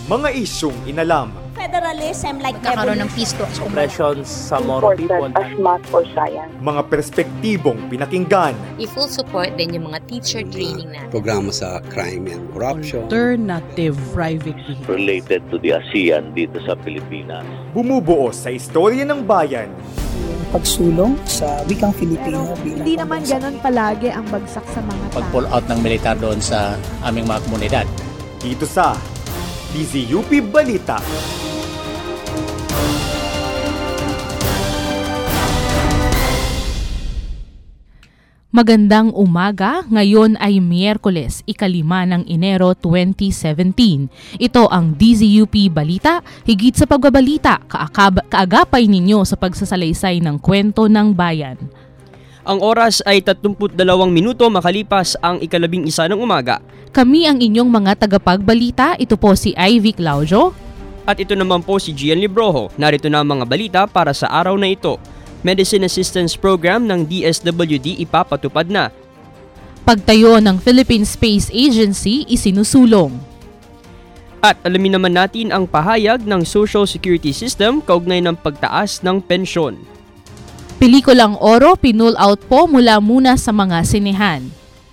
Mga isyung inalam. Federalism like nagkakaroon ng peace talks. Oppressions sa Moro people. As math or science. Mga perspektibong pinakinggan. I-full support din yung mga teacher training natin. Programa sa crime and corruption. Alternative private vehicle. Related to the ASEAN dito sa Pilipinas. Bumubuo sa istorya ng bayan. Pagsulong sa wikang Filipino. Hindi naman ganon palagi ang bagsak sa mga tao. Pag-pull out ng militar doon sa aming mga komunidad. Dito sa DZUP Balita. Magandang umaga, ngayon ay Miyerkules, 5 ng Enero 2017. Ito ang DZUP Balita, higit sa pagbabalita, kaagapay ninyo sa pagsasalaysay ng kwento ng bayan. Ang oras ay 32 minuto makalipas ang 11 ng umaga. Kami ang inyong mga tagapagbalita, ito po si Ivy Claudio. At ito naman po si Gian Librojo, narito na ang mga balita para sa araw na ito. Medicine Assistance Program ng DSWD ipapatupad na. Pagtayo ng Philippine Space Agency isinusulong. At alamin naman natin ang pahayag ng Social Security System kaugnay ng pagtaas ng pensyon. Pelikulang Oro pinull out po mula muna sa mga sinehan.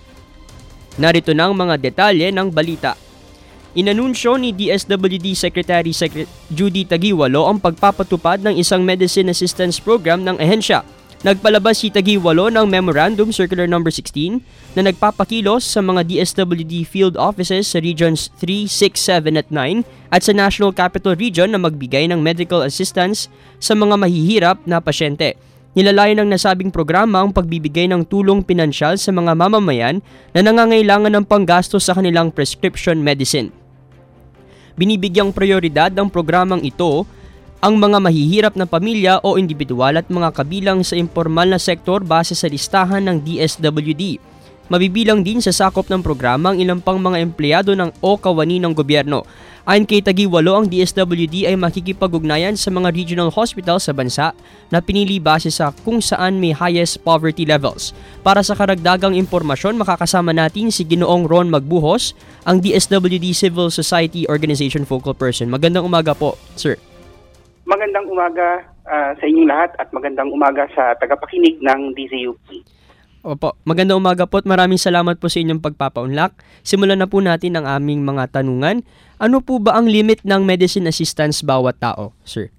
Narito na ang mga detalye ng balita. Inanunsyo ni DSWD Secretary Judy Taguiwalo ang pagpapatupad ng isang medicine assistance program ng ahensya. Nagpalabas si Taguiwalo ng Memorandum Circular No. 16 na nagpapakilos sa mga DSWD field offices sa Regions 3, 6, 7 at 9 at sa National Capital Region na magbigay ng medical assistance sa mga mahihirap na pasyente. Nilalayan ng nasabing programa ang pagbibigay ng tulong pinansyal sa mga mamamayan na nangangailangan ng panggastos sa kanilang prescription medicine. Binibigyang prioridad ng programang ito ang mga mahihirap na pamilya o individual at mga kabilang sa impormal na sektor base sa listahan ng DSWD. Mabibilang din sa sakop ng programa ang ilang pang mga empleyado o kawani ng gobyerno. Ayon kay Taguiwalo, ang DSWD ay makikipag-ugnayan sa mga regional hospital sa bansa na pinili base sa kung saan may highest poverty levels. Para sa karagdagang impormasyon, makakasama natin si Ginoong Ron Magbuhos, ang DSWD Civil Society Organization Focal Person. Magandang umaga po, sir. Magandang umaga sa inyong lahat at magandang umaga sa tagapakinig ng DZUP. Opo, magandang umaga po at maraming salamat po sa inyong pagpapaunlak. Simulan na po natin ang aming mga tanungan. Ano po ba ang limit ng medicine assistance bawat tao, sir?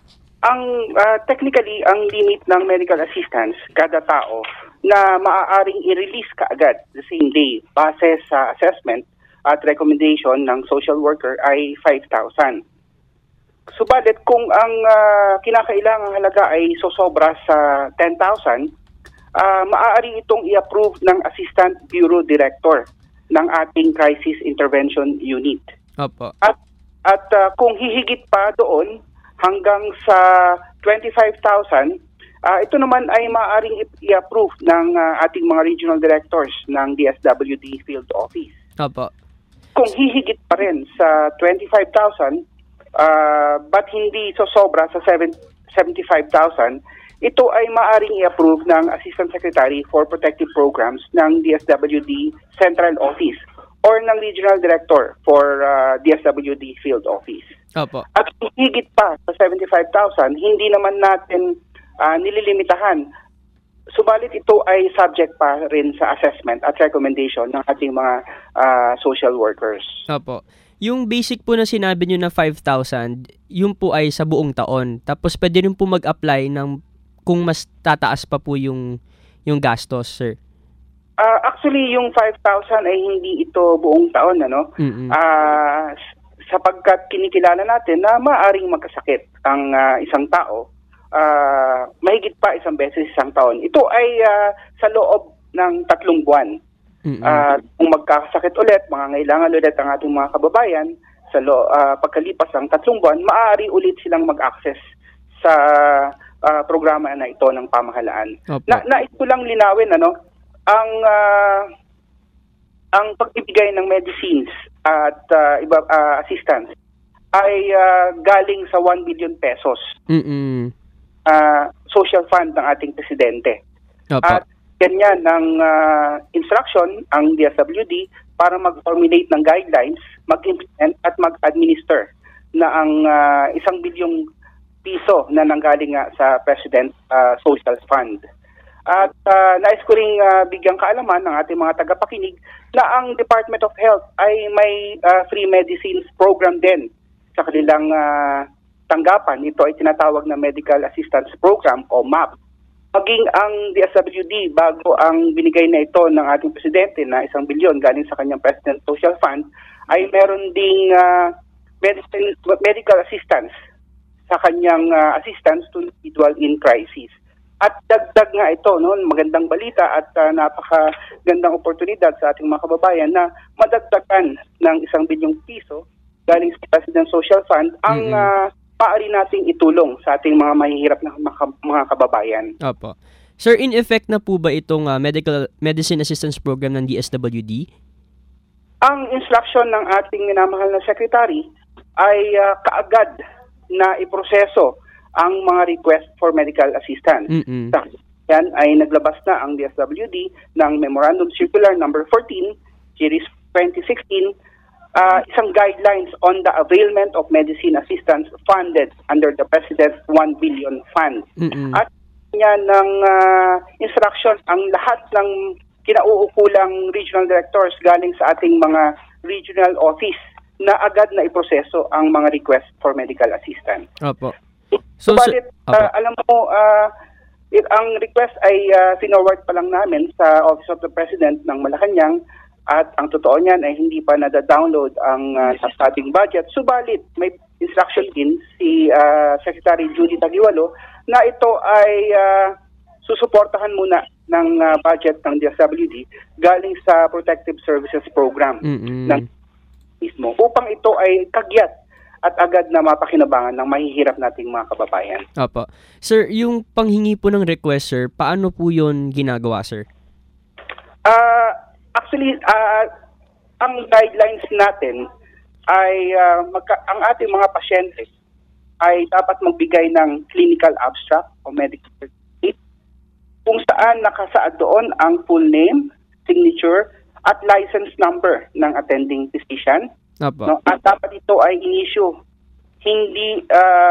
Technically, ang limit ng medical assistance kada tao na maaaring i-release kaagad the same day base sa assessment at recommendation ng social worker ay 5,000. Subalit kung ang kinakailangang halaga ay sosobra sa 10,000, maaari itong i-approve ng Assistant Bureau Director ng ating Crisis Intervention Unit. Opo. At kung hihigit pa doon hanggang sa 25,000, ito naman ay maaaring i-approve ng ating mga regional directors ng DSWD Field Office. Opo. Kung hihigit pa rin sa 25,000, but hindi sosobra sa 75,000, ito ay maaaring i-approve ng Assistant Secretary for Protective Programs ng DSWD Central Office or ng Regional Director for DSWD Field Office. Opo. At kung higit pa sa 75,000, hindi naman natin nililimitahan. Subalit ito ay subject pa rin sa assessment at recommendation ng ating mga social workers. Opo. Yung basic po na sinabi nyo na 5,000, yun po ay sa buong taon. Tapos pwede rin po mag-apply ng kung mas tataas pa po yung gastos, sir. Actually, yung 5,000 ay hindi ito buong taon, ano? Sapagkat kinikilala natin na maaaring magkasakit ang isang tao, mahigit pa isang beses isang taon. Ito ay sa loob ng 3 buwan. Kung magkakasakit ulit, mangangailangan ulit ang ating mga kababayan, pagkalipas ng 3 buwan, maaari ulit silang mag-access sa programa na ito ng pamahalaan. Nais ko lang linawin, ano? Ang pagbibigay ng medicines at assistance ay galing sa 1 billion pesos social fund ng ating presidente. At ganyan ng instruction ang DSWD para mag-formulate ng guidelines mag-implement at mag-administer na ang 1 bilyong piso na nanggaling nga sa President Social Fund. At nais ko ring bigyang kaalaman ng ating mga tagapakinig na ang Department of Health ay may free medicines program din sa kanilang tanggapan. Ito ay tinatawag na Medical Assistance Program o MAP. Maging ang DSWD, bago ang binigay na ito ng ating Presidente na 1 bilyon galing sa kanyang President Social Fund, ay meron ding medical assistance sa kanyang assistance to individual in crisis. At dagdag nga ito, no, magandang balita at napakagandang oportunidad sa ating mga kababayan na madagdagan ng 1 bilyong piso galing sa President Social Fund ang maaari nating itulong sa ating mga mahihirap na mga kababayan. Opo. Sir, in effect na po ba itong medicine assistance program ng DSWD? Ang instruction ng ating minamahal na Secretary ay kaagad na iproseso ang mga request for medical assistance. Yan ay naglabas na ang DSWD ng Memorandum Circular number 14, Series 2016, isang guidelines on the availment of medicine assistance funded under the President's 1 billion fund. At yan ng instruction ang lahat ng kinauukulang regional directors galing sa ating mga regional office na agad na iproseso ang mga request for medical assistance. Opo. Subalit, alam mo, ang request ay finoward pa lang namin sa Office of the President ng Malacanang at ang totoo niyan ay hindi pa nada-download ang ating budget. Subalit, may instruction din si Secretary Judy Tagiwalo na ito ay susuportahan muna ng budget ng DSWD galing sa Protective Services Program ng mismo upang ito ay kagyat at agad na mapakinabangan ng mahihirap nating mga kababayan. Opo. Sir, yung panghingi po ng request, sir, paano po yun ginagawa, sir? Actually, ang guidelines natin ay ang ating mga pasyente ay dapat magbigay ng clinical abstract o medical certificate kung saan nakasaad doon ang full name, signature, at license number ng attending physician. No, at dapat ito ay in-issue hindi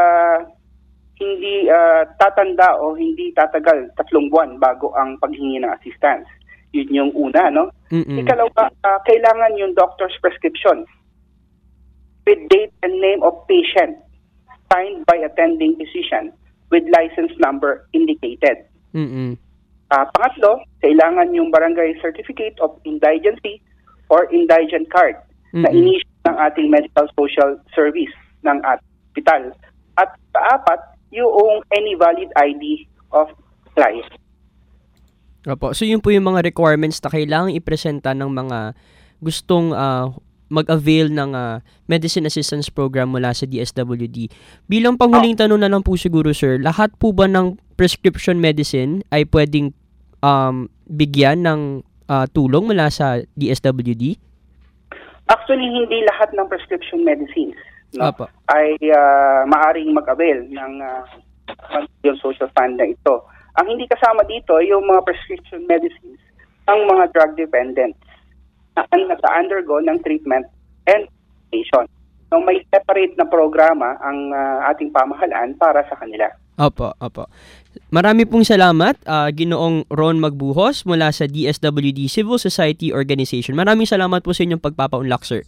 tatanda o hindi tatagal 3 buwan bago ang paghingi ng assistance. Yun yung una, no? Ikalawa, kailangan yung doctor's prescription with date and name of patient signed by attending physician with license number indicated. Pangatlo, kailangan yung barangay certificate of indigency or indigent card na in-issue ng ating medical social service ng hospital. At paapat, yung any valid ID of client. Opo. So yun po yung mga requirements na kailangan ipresenta ng mga gustong mag-avail ng medicine assistance program mula sa DSWD. Bilang panghuling tanong na lang po siguro, sir, lahat po ba ng prescription medicine ay pwedeng bigyan ng tulong mula sa DSWD? Actually, hindi lahat ng prescription medicines ay maaring mag-avail ng yung social fund na ito. Ang hindi kasama dito ay yung mga prescription medicines ng mga drug dependents na nag-undergo ng treatment and medication. So may separate na programa ang ating pamahalaan para sa kanila. Opo. Marami pong salamat, Ginoong Ron Magbuhos mula sa DSWD Civil Society Organization. Maraming salamat po sa inyong pagpapaunlak, sir.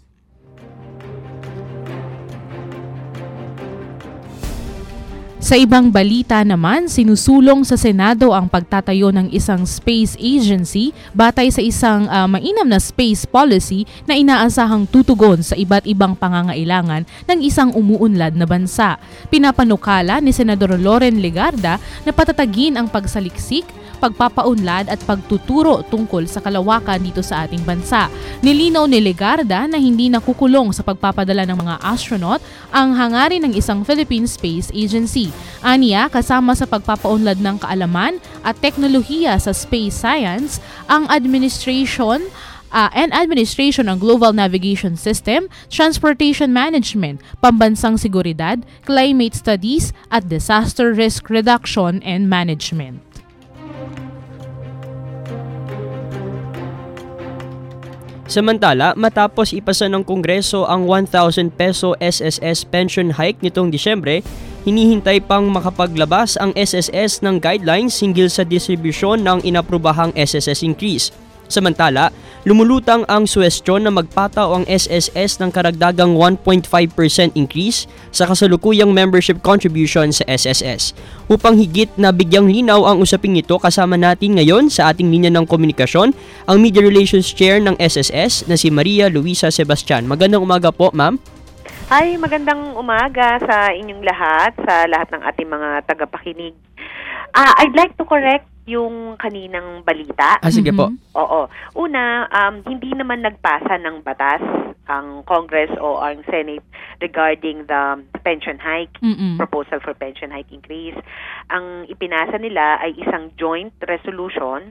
Sa ibang balita naman, sinusulong sa Senado ang pagtatayo ng isang space agency batay sa isang mainam na space policy na inaasahang tutugon sa iba't ibang pangangailangan ng isang umuunlad na bansa. Pinapanukala ni Senador Loren Legarda na patatagin ang pagsaliksik, pagpapaunlad at pagtuturo tungkol sa kalawakan dito sa ating bansa. Nilinaw ni Legarda na hindi nakukulong sa pagpapadala ng mga astronaut ang hangarin ng isang Philippine Space Agency. Aniya, kasama sa pagpapaunlad ng kaalaman at teknolohiya sa space science, ang administration ng Global Navigation System, Transportation Management, Pambansang Seguridad, Climate Studies at Disaster Risk Reduction and Management. Samantala, matapos ipasa ng Kongreso ang 1,000 peso SSS pension hike nitong Disyembre, hinihintay pang makapaglabas ang SSS ng guidelines hinggil sa distribusyon ng inaprubahang SSS increase. Samantala, lumulutang ang suwestyon na magpataw ang SSS ng karagdagang 1.5% increase sa kasalukuyang membership contribution sa SSS. Upang higit na bigyang linaw ang usaping ito, kasama natin ngayon sa ating linya ng komunikasyon ang Media Relations Chair ng SSS na si Maria Luisa Sebastian. Magandang umaga po, ma'am. Hi, magandang umaga sa inyong lahat, sa lahat ng ating mga tagapakinig. I'd like to correct yung kaninang balita. Sige po. Oo. Una, hindi naman nagpasa ng batas ang Congress o ang Senate regarding the pension hike, proposal for pension hike increase. Ang ipinasa nila ay isang joint resolution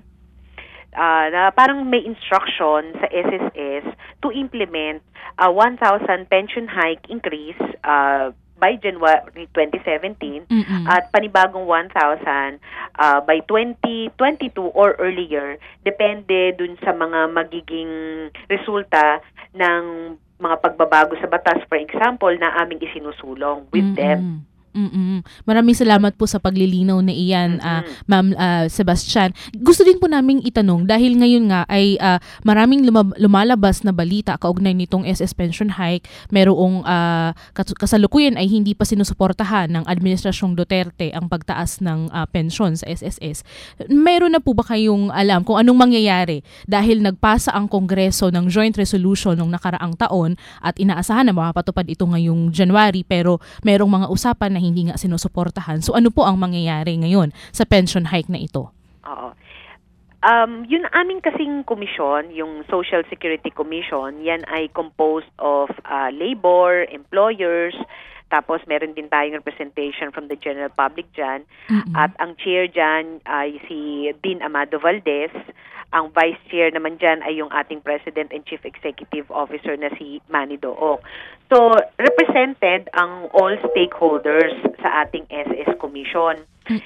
na parang may instruction sa SSS to implement a 1,000 pension hike increase by January 2017 at panibagong 1,000 by 2022 or earlier, depende dun sa mga magiging resulta ng mga pagbabago sa batas, for example, na aming isinusulong with them. Maraming salamat po sa paglilinaw na iyan, Ma'am Sebastian. Gusto din po naming itanong, dahil ngayon nga ay maraming lumalabas na balita kaugnay nitong SS pension hike, merong kasalukuyan ay hindi pa sinusuportahan ng Administrasyong Duterte ang pagtaas ng pensyon sa SSS. Meron na po ba kayong alam kung anong mangyayari dahil nagpasa ang Kongreso ng joint resolution noong nakaraang taon at inaasahan na mapapatupad ito ngayong January, pero merong mga usapan na hindi nga sinusuportahan. So ano po ang mangyayari ngayon sa pension hike na ito? Oo. Yun aming kasing komisyon, yung Social Security Commission, yan ay composed of labor, employers, tapos meron din tayong representation from the general public dyan. At ang chair dyan ay si Dean Amado Valdez. Ang vice chair naman dyan ay yung ating President and Chief Executive Officer na si Manny Dook. So, represented ang all stakeholders sa ating SS Commission.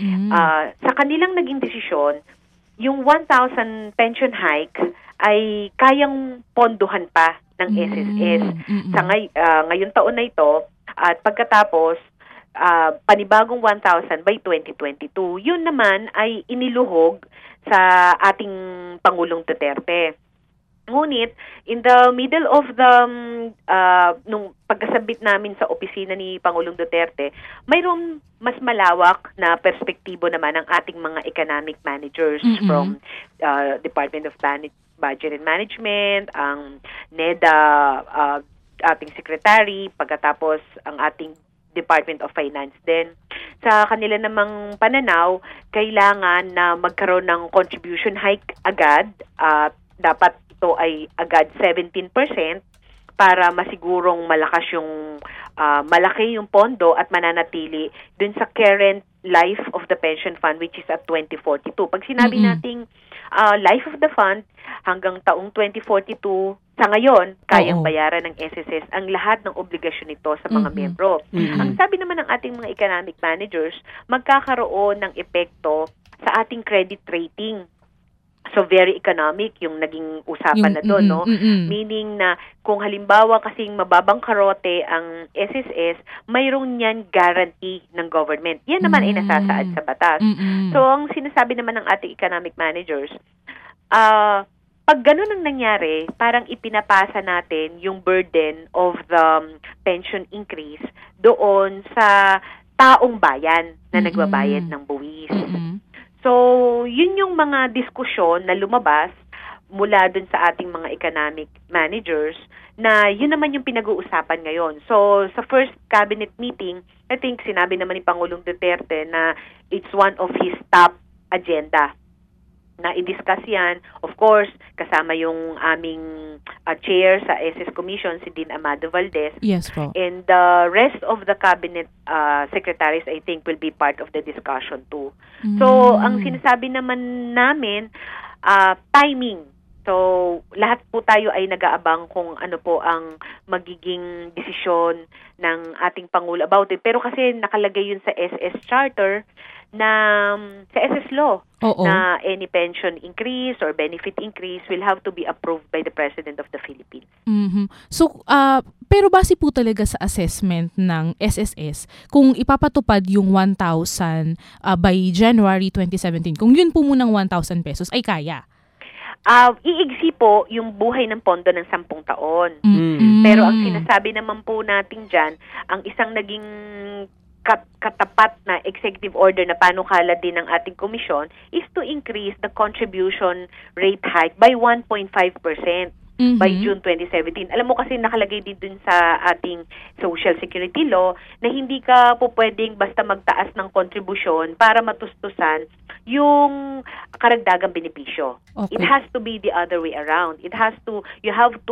Sa kanilang naging desisyon, yung 1,000 pension hike ay kayang ponduhan pa ng SSS sa ngayong taon na ito, at pagkatapos panibagong 1,000 by 2022. Yun naman ay iniluhog sa ating Pangulong Duterte. Ngunit, in the middle of the nung pagkasabit namin sa opisina ni Pangulong Duterte, mayroong mas malawak na perspektibo naman ng ating mga economic managers from Department of Budget and Management, ang NEDA, ating secretary, pagkatapos ang ating Department of Finance din. Sa kanila namang pananaw, kailangan na magkaroon ng contribution hike agad. Dapat ito ay agad 17% para masigurong malakas yung malaki yung pondo at mananatili dun sa current life of the pension fund, which is at 2042. Pag sinabi nating life of the fund hanggang taong 2042, sa ngayon, kayang bayaran ng SSS ang lahat ng obligasyon nito sa mga miyembro. Ang sabi naman ng ating mga economic managers, magkakaroon ng epekto sa ating credit rating. So, very economic yung naging usapan na doon, no? Meaning na kung halimbawa kasing mababang karote ang SSS, mayroong niyan guarantee ng government. Yan naman ay nasasaad sa batas. So, ang sinasabi naman ng ating economic managers, pag ganun ang nangyari, parang ipinapasa natin yung burden of the pension increase doon sa taong bayan na nagbabayad ng buwis. So, yun yung mga diskusyon na lumabas mula dun sa ating mga economic managers na yun naman yung pinag-uusapan ngayon. So, sa first cabinet meeting, I think sinabi naman ni Pangulong Duterte na it's one of his top agenda na i-discuss yan. Of course, kasama yung aming chair sa SS Commission, si Dean Amado Valdez. Yes po. And the rest of the cabinet secretaries, I think, will be part of the discussion too. So, ang sinasabi naman namin, timing. So, lahat po tayo ay nag-aabang kung ano po ang magiging desisyon ng ating Pangulo about it. Pero kasi nakalagay yun sa SS Charter na sa SS Law na any pension increase or benefit increase will have to be approved by the President of the Philippines. So, pero base po talaga sa assessment ng SSS, kung ipapatupad yung 1,000 by January 2017, kung yun po munang 1,000 pesos ay kaya? Iigsi po yung buhay ng pondo ng 10 taon. Pero ang sinasabi naman po natin dyan, ang isang naging katapat na executive order na panukala din ng ating komisyon is to increase the contribution rate hike by 1.5% by June 2017. Alam mo kasi nakalagay din dun sa ating Social Security Law na hindi ka po pwedeng basta magtaas ng kontribusyon para matustusan yung karagdagang benepisyo. It has to be the other way around. You have to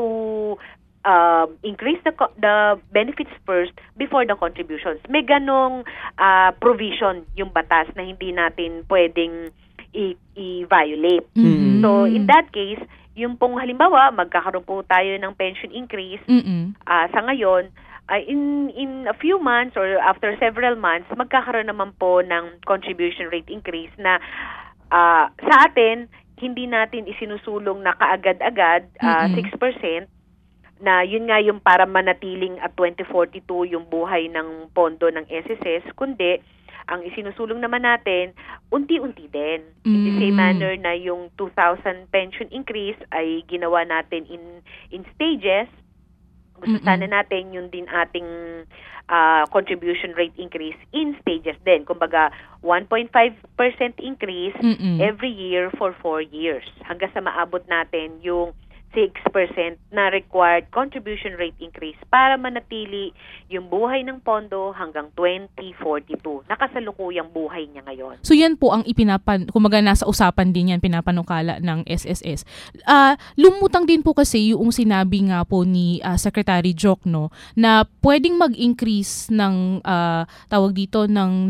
increase the benefits first before the contributions. May ganong provision yung batas na hindi natin pwedeng i-violate. So, in that case, yung pong halimbawa, magkakaroon po tayo ng pension increase sa ngayon, in a few months or after several months, magkakaroon naman po ng contribution rate increase na sa atin, hindi natin isinusulong na kaagad-agad 6%, na yun nga yung para manatiling at 2042 yung buhay ng pondo ng SSS, kundi ang isinusulong naman natin, unti-unti din. In the same manner na yung 2,000 pension increase ay ginawa natin in stages, gusto sana natin yun din ating contribution rate increase in stages din. Kumbaga, 1.5% increase every year for 4 years hanggang sa maabot natin yung 6% na required contribution rate increase para manatili yung buhay ng pondo hanggang 2042. Nakasalukuyang buhay niya ngayon. So yan po ang kumaga nasa usapan din yan, pinapanukala ng SSS. Lumutang din po kasi yung sinabi nga po ni Secretary Jokno na pwedeng mag-increase ng tawag dito ng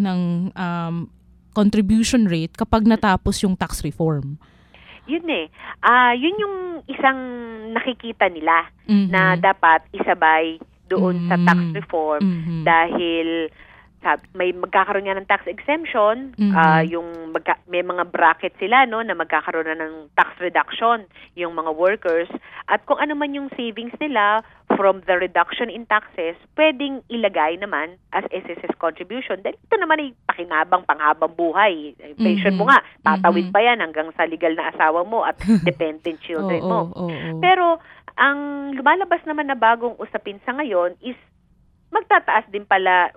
contribution rate kapag natapos yung tax reform. Yun yun yung isang nakikita nila na dapat isabay doon sa tax reform dahil may magkakaroon nga ng tax exemption, may mga bracket sila na magkakaroon na ng tax reduction yung mga workers, at kung ano man yung savings nila from the reduction in taxes, pwedeng ilagay naman as SSS contribution. Dahil ito naman ay pakinabang panghabang buhay. Pension mo nga, tatawid pa yan hanggang sa legal na asawa mo at dependent children mo. Pero ang lumalabas naman na bagong usapin sa ngayon is magtataas din pala,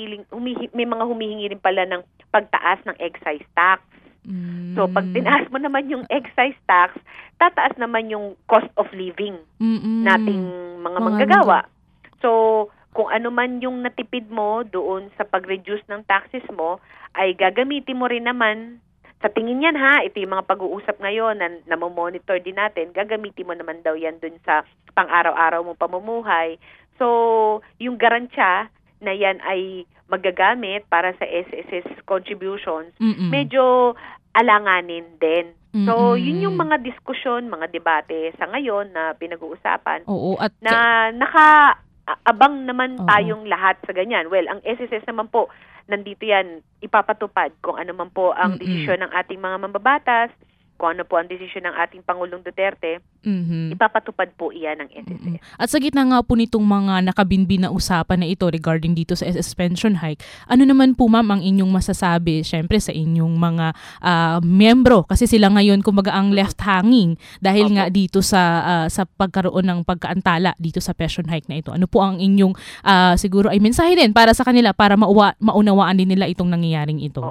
may mga humihingi rin pala ng pagtaas ng excise tax. So, pag tinaas mo naman yung excise tax, tataas naman yung cost of living nating mga manggagawa. So, kung ano man yung natipid mo doon sa pag-reduce ng taxes mo, ay gagamitin mo rin naman, sa tingin yan ito yung mga pag-uusap ngayon na namomonitor din natin, gagamitin mo naman daw yan doon sa pang-araw-araw mo pamumuhay. So, yung garansya na yan ay magagamit para sa SSS contributions, medyo alanganin din. So, yun yung mga diskusyon, mga debate sa ngayon na pinag-uusapan. Na nakaabang naman tayong lahat sa ganyan. Well, ang SSS naman po, nandito yan, ipapatupad kung ano man po ang desisyon ng ating mga mambabatas, kung ano po ang desisyon ng ating Pangulong Duterte, ipapatupad po iyan ng SSS. At sa gitna nga po nitong mga nakabinbin na usapan na ito regarding dito sa SS pension hike, ano naman po ma'am ang inyong masasabi syempre sa inyong mga miyembro? Kasi sila ngayon kumbaga ang left hanging dahil nga dito sa pagkaroon ng pagkaantala dito sa pension hike na ito. Ano po ang inyong siguro ay mensahe din para sa kanila para maunawaan din nila itong nangyayaring ito?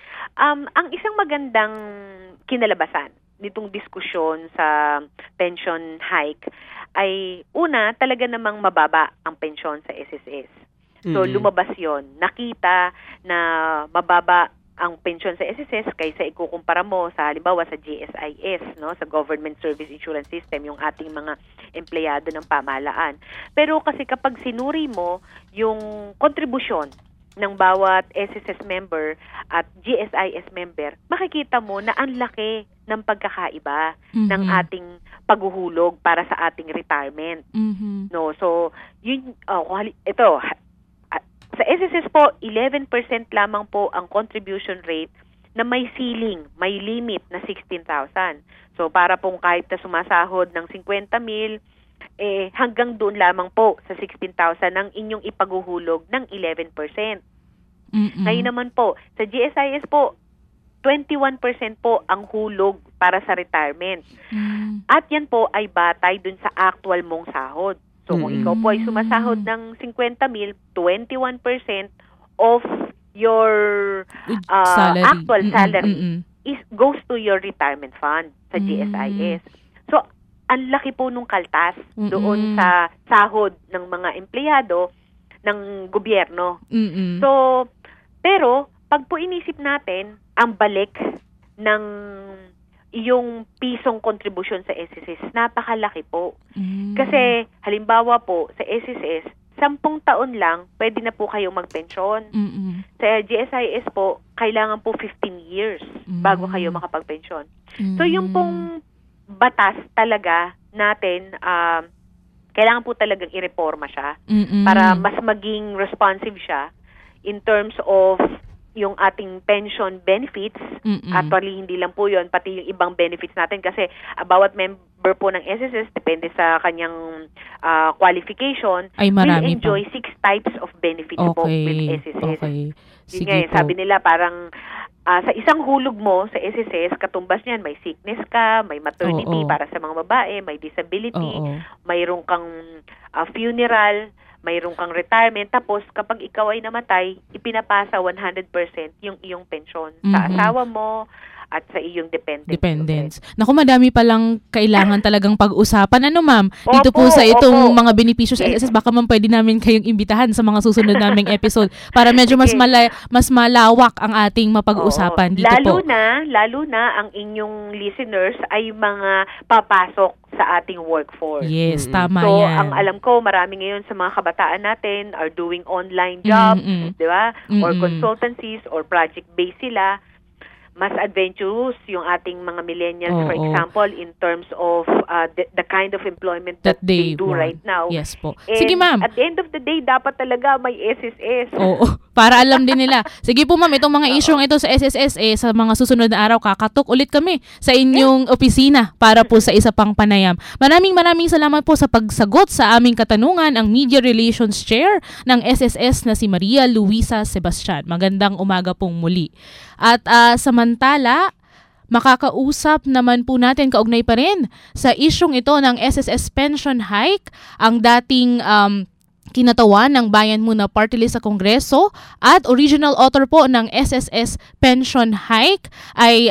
Ang isang magandang kinalabasan nitong diskusyon sa pension hike ay una, talaga namang mababa ang pensyon sa SSS. So lumabas yon. Nakita na mababa ang pensyon sa SSS kaysa ikukumpara mo sa halimbawa sa GSIS, sa Government Service Insurance System, yung ating mga empleyado ng pamahalaan. Pero kasi kapag sinuri mo yung kontribusyon ng bawat SSS member at GSIS member, makikita mo na ang laki ng pagkakaiba ng ating paghuhulog para sa ating retirement. No, so yun ito sa SSS po 11% lamang po ang contribution rate na may ceiling, may limit na 16,000. So para pong kahit na sumasahod ng 50,000 hanggang doon lamang po sa 16,000 ang inyong ipaghuhulog ng 11%. Ngayon naman po, sa GSIS po, 21% po ang hulog para sa retirement. At yan po ay batay dun sa actual mong sahod. So kung ikaw po ay sumasahod ng 50,000, 21% of your actual salary goes to your retirement fund sa GSIS. So ang laki po nung kaltas doon sa sahod ng mga empleyado ng gobyerno. So, pero pag po inisip natin ang balik ng iyong pisong kontribusyon sa SSS, napakalaki po. Kasi halimbawa po sa SSS, 10 taon lang pwede na po kayong magpensyon. Sa GSIS po, kailangan po 15 years bago kayo makapagpensyon. So yung pong batas talaga natin, kailangan po talagang i-reforma siya para mas maging responsive siya in terms of yung ating pension benefits. Actually, hindi lang po yun, pati yung ibang benefits natin kasi bawat member po ng SSS, depende sa kanyang qualification, will enjoy 6 types of benefits po with SSS. Yun nga, sabi nila parang sa isang hulog mo sa SSS, katumbas niyan, may sickness ka, may maternity para sa mga babae, may disability, mayroon kang funeral, mayroon kang retirement, tapos kapag ikaw ay namatay, ipinapasa 100% yung iyong pensyon sa asawa mo at sa iyong dependents. Naku, madami palang kailangan talagang pag-usapan. Ano ma'am, dito po sa itong mga benepisyo sa SSS, baka ma'am pwede namin kayong imbitahan sa mga susunod naming episode para medyo mas malawak ang ating mapag-usapan dito po. Lalo na ang inyong listeners ay mga papasok sa ating workforce. Yes, tama so, yan. ang alam ko, marami ngayon sa mga kabataan natin are doing online jobs, di ba? Or consultancies or project-based sila. Mas adventurous yung ating mga millennials, for example, in terms of the kind of employment that they do right now. Yes po. And sige ma'am. At the end of the day, dapat talaga may SSS. Oo, para alam din nila. Sige po ma'am, itong mga isyong ito sa SSS, sa mga susunod na araw, kakatok ulit kami sa inyong opisina para po sa isa pang panayam. Maraming salamat po sa pagsagot sa aming katanungan, ang Media Relations Chair ng SSS na si Maria Luisa Sebastian. Magandang umaga pong muli. At samantala, makakausap naman po natin, kaugnay pa rin sa isyong ito ng SSS pension hike, ang dating kinatawan ng Bayan Muna Party List sa Kongreso at original author po ng SSS pension hike ay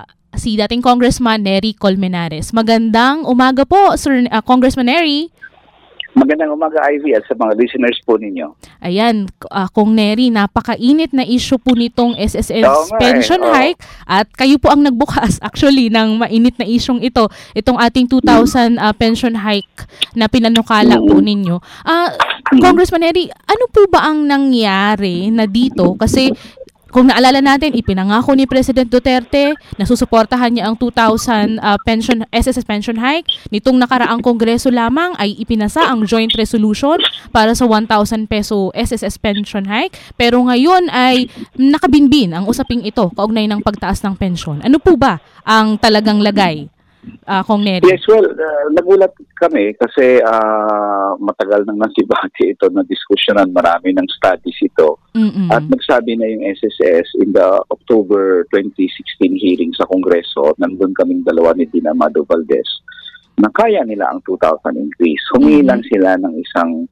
si dating Congressman Nery Colmenares. Magandang umaga po, Sir Congressman Nery. Magandang umaga, Ivy, at sa mga listeners po ninyo. Ayan, Kong Nery, napakainit na issue po nitong SSS pension hike at kayo po ang nagbukas actually ng mainit na isyong ito, itong ating 2,000 pension hike na pinanukala po ninyo. Congressman Nery, ano po ba ang nangyari na dito? Kasi kung naalala natin, ipinangako ni President Duterte na susuportahan niya ang 2,000 SSS pension hike. Nitong nakaraang kongreso lamang ay ipinasa ang joint resolution para sa 1,000 peso SSS pension hike. Pero ngayon ay nakabinbin ang usaping ito kaugnay ng pagtaas ng pensyon. Ano po ba ang talagang lagay? Kong Nery. Yes, well, nagulat kami kasi matagal nang nasibati ito na diskusyonan, marami ng studies ito. At nagsabi na yung SSS in the October 2016 hearing sa Kongreso, nandun kaming dalawa ni Dina Amado Valdez, na kaya nila ang 2,000 increase. Humingi lang sila ng isang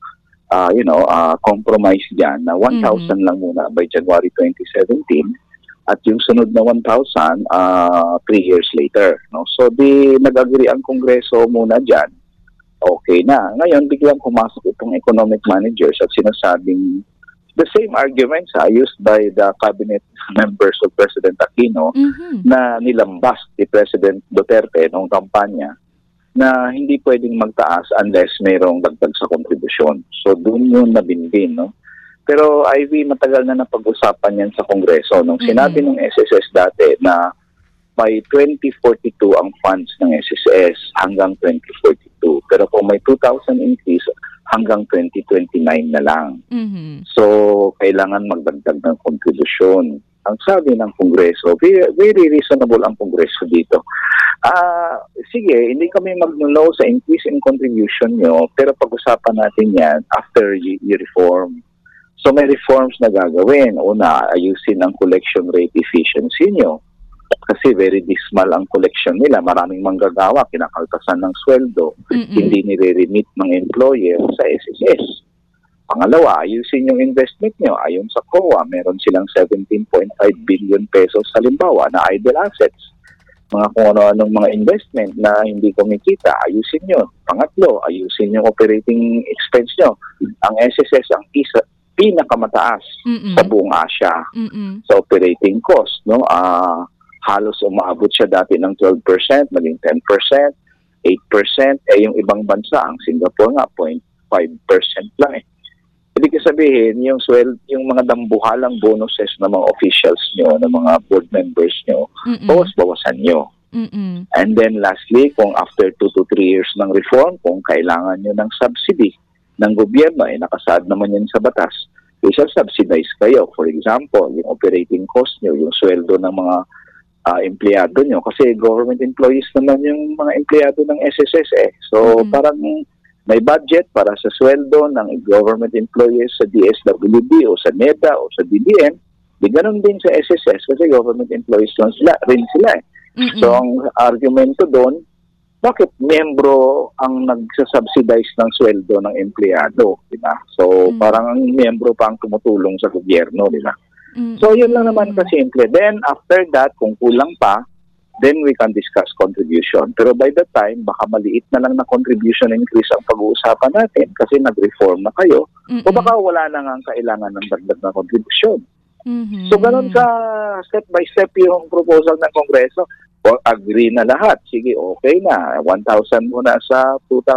compromise dyan na 1,000 lang muna by January 2017. At yung sunod na 1,000, 3 years later. No? So, nag-agree ang Kongreso muna dyan. Okay na. Ngayon, biglang pumasok itong economic managers at sinasabing the same arguments used by the cabinet members of President Aquino na nilambas ni President Duterte noong kampanya na hindi pwedeng magtaas unless mayroong dagdag sa kontribusyon. So, doon yun nabinbin, no? Pero Ivy, matagal na napag-usapan yan sa Kongreso. Nung sinabi ng SSS dati na may 2042 ang funds ng SSS hanggang 2042. Pero kung may 2,000 increase, hanggang 2029 na lang. So, kailangan magdagdag ng kontribusyon. Ang sabi ng Kongreso, very reasonable ang Kongreso dito. Sige, hindi kami mag-no sa increase in contribution nyo, pero pag-usapan natin yan after reform. So may reforms na gagawin. Una, ayusin ang collection rate efficiency nyo. Kasi very dismal ang collection nila. Maraming manggagawa, kinakaltasan ng sweldo, hindi nire-remit ng employer sa SSS. Pangalawa, ayusin yung investment nyo. Ayon sa COA, meron silang 17.5 billion pesos halimbawa na idle assets. Mga kung ano-anong mga investment na hindi kumikita, ayusin nyo. Pangatlo, ayusin yung operating expense nyo. Ang SSS ang pinakamataas sa buong Asia sa operating cost. No? Halos umaabot siya dati ng 12%, maging 10%, 8%. Yung ibang bansa, ang Singapore nga, 0.5% lang eh. Ibig sabihin, yung mga dambuhalang bonuses ng mga officials nyo, ng mga board members nyo, bawas-bawasan nyo. And then lastly, kung after 2 to 3 years ng reform, kung kailangan nyo ng subsidy ng gobyerno, nakasaad naman yan sa batas, isa-subsidize kayo. For example, yung operating cost nyo, yung sweldo ng mga empleyado nyo. Kasi government employees naman yung mga empleyado ng SSS eh. So parang may budget para sa sweldo ng government employees sa DSWD o sa NEDA o sa DBM, di ganun din sa SSS kasi government employees rin sila eh. So ang argumento doon, bakit miyembro ang nagsasubsidize ng sweldo ng empleyado, di ba? So parang ang miyembro pa ang tumutulong sa gobyerno, di ba? So yun lang naman kasimple. Then after that, kung kulang pa, then we can discuss contribution. Pero by that time, baka maliit na lang na contribution increase ang pag-uusapan natin kasi nag-reform na kayo. O baka wala na nga ang kailangan ng dagdag na contribution. So ganun ka step by step yung proposal ng Kongreso. O agree na lahat. Sige, okay na. 1,000 muna sa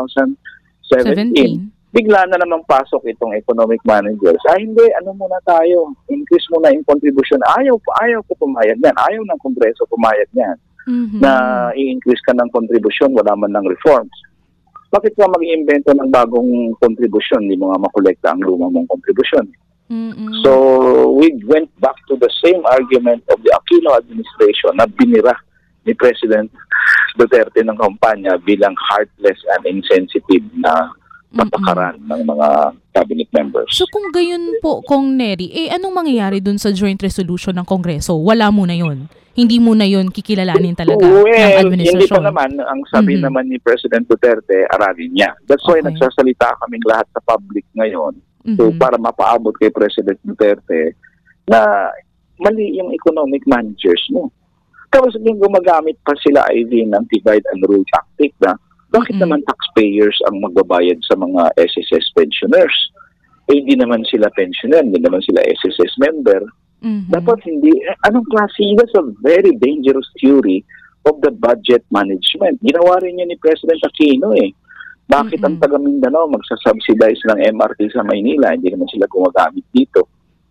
2017. Bigla na namang pasok itong economic managers. Hindi, muna tayo. Increase muna yung contribution. Ayaw ko pumayag yan. Ayaw ng Kongreso pumayag yan. Na i-increase ka ng contribution, wala man ng reforms. Bakit ka mag-iimbento ng bagong contribution? Hindi mo nga makolekta ang lumang mong contribution. So, we went back to the same argument of the Aquino administration na binira ni President Duterte ng kampanya bilang heartless and insensitive na patakaran ng mga cabinet members. So kung gayon po, Kong Neri, anong mangyayari dun sa joint resolution ng Kongreso? Wala muna yun? Hindi muna yun kikilalanin talaga ng administrasyon? Hindi pa naman. Ang sabi naman ni President Duterte, aralin niya. That's why nagsasalita kaming lahat sa public ngayon para mapaabot kay President Duterte na mali yung economic managers mo. Tapos yung gumagamit pa sila ng divide and rule tactic na bakit naman taxpayers ang magbabayad sa mga SSS pensioners? Hindi naman sila pensioner, hindi naman sila SSS member. Dapat hindi. Anong klase? That's a very dangerous theory of the budget management. Ginawa rin niya ni President Aquino eh. Bakit ang taga Mindanao magsasubsidize ng MRT sa Maynila? Hindi naman sila gumagamit dito.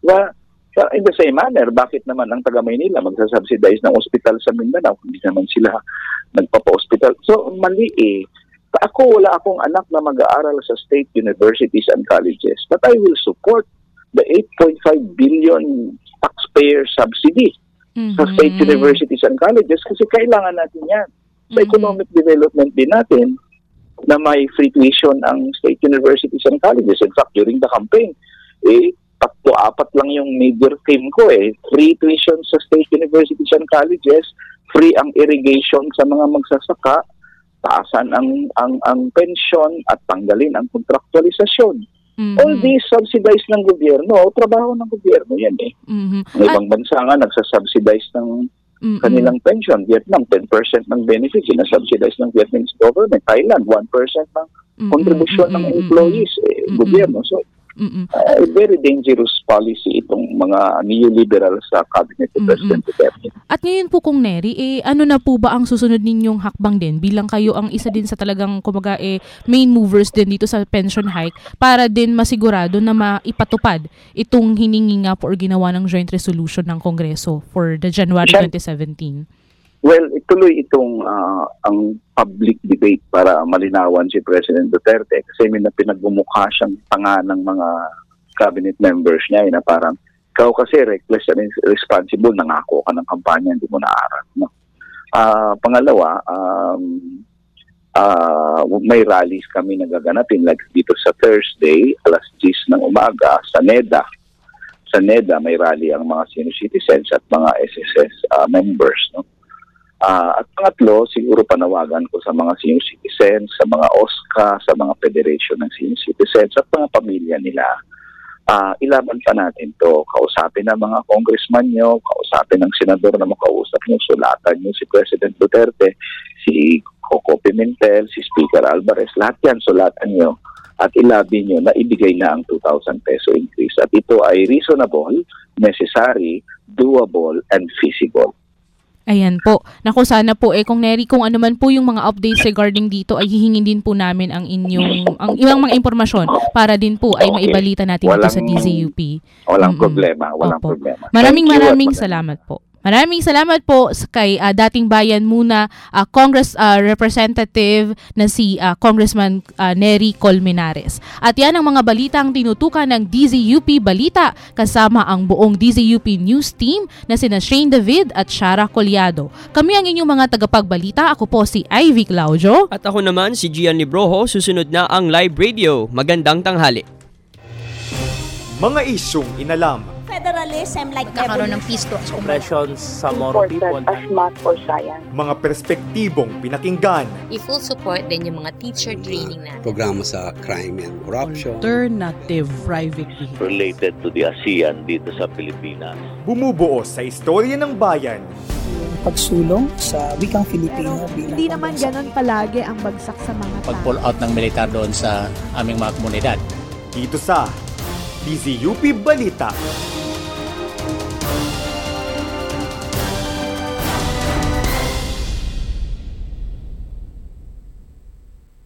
In the same manner, bakit naman ang taga Maynila magsasubsidize ng ospital sa Mindanao? Hindi naman sila nagpapa-hospital. So, mali eh. Wala akong anak na mag-aaral sa state universities and colleges. But I will support the 8.5 billion taxpayer subsidy sa state universities and colleges kasi kailangan natin yan. Sa economic development din natin na may free tuition ang state universities and colleges. In fact, during the campaign, 3-4 lang yung major theme ko eh. Free tuition sa state universities and colleges, free ang irrigation sa mga magsasaka, taasan ang pension at tanggalin ang kontraktualisasyon. All these subsidized ng gobyerno, trabaho ng gobyerno yan eh. Ang ibang bansa nga nagsasubsidize ng kanilang pension. Vietnam, 10% ng benefits sinasubsidize ng Vietnamese government. Thailand, 1% ng contribution ng employees, gobyerno. So, Very dangerous policy itong mga neoliberal sa cabinet ni President Duterte. At ngayon po Kung Neri, ano na po ba ang susunod ninyong hakbang din bilang kayo ang isa din sa talagang kumaga main movers din dito sa pension hike para din masigurado na maipatupad itong hiningi nga po or ginawa ng joint resolution ng Kongreso for the January 2017? Well, ituloy itong ang public debate para malinawan si President Duterte kasi may pinagmumukha siyang tanga ng mga cabinet members niya na parang ikaw kasi reckless and irresponsible, nangako ka ng kampanya, hindi mo naaral. No? Pangalawa, may rallies kami nagaganapin like dito sa Thursday, alas 10 ng umaga sa NEDA. Sa NEDA may rally ang mga senior citizens at mga SSS members. No? At pangatlo, siguro panawagan ko sa mga senior citizens, sa mga OSCA, sa mga federation ng senior citizens at mga pamilya nila. Ilaban pa natin to. Kausapin ng mga congressman nyo, kausapin ng senador na makausap nyo, sulatan nyo si President Duterte, si Coco Pimentel, si Speaker Alvarez, lahat yan sulatan nyo at ilabi nyo na ibigay na ang 2,000 peso increase. At ito ay reasonable, necessary, doable, and feasible. Ayan po. Naku, sana po Kung Neri, kung ano man po yung mga updates regarding dito ay hihingin din po namin ang ibang mga impormasyon para din po ay maibalita natin dito sa DZUP. Walang problema. Problema. Maraming salamat po. Maraming salamat po kay dating bayan muna Congress Representative na si Congressman Nery Colmenares. At yan ang mga balitang tinutukan ng DZUP Balita kasama ang buong DZUP News Team na sina Shane David at Shara Collado. Kami ang inyong mga tagapagbalita. Ako po si Ivy Claudio. At ako naman si Gian Librojo. Susunod na ang live radio. Magandang tanghali. Mga isyong inalam. Federalism like nagkakaroon ng peace talks. Oppressions sa Moro people. As math or science. Mga perspektibong pinakinggan. I-full support din yung mga teacher training natin. Programa sa crime and corruption. Alternative private vehicle. Related to the ASEAN dito sa Pilipinas. Bumubuo sa istorya ng bayan. Pagsulong sa wikang Filipino. Hindi naman ganon palagi ang bagsak sa mga tao. Pag-pull out ng militar doon sa aming mga komunidad. Dito sa DZUP Balita.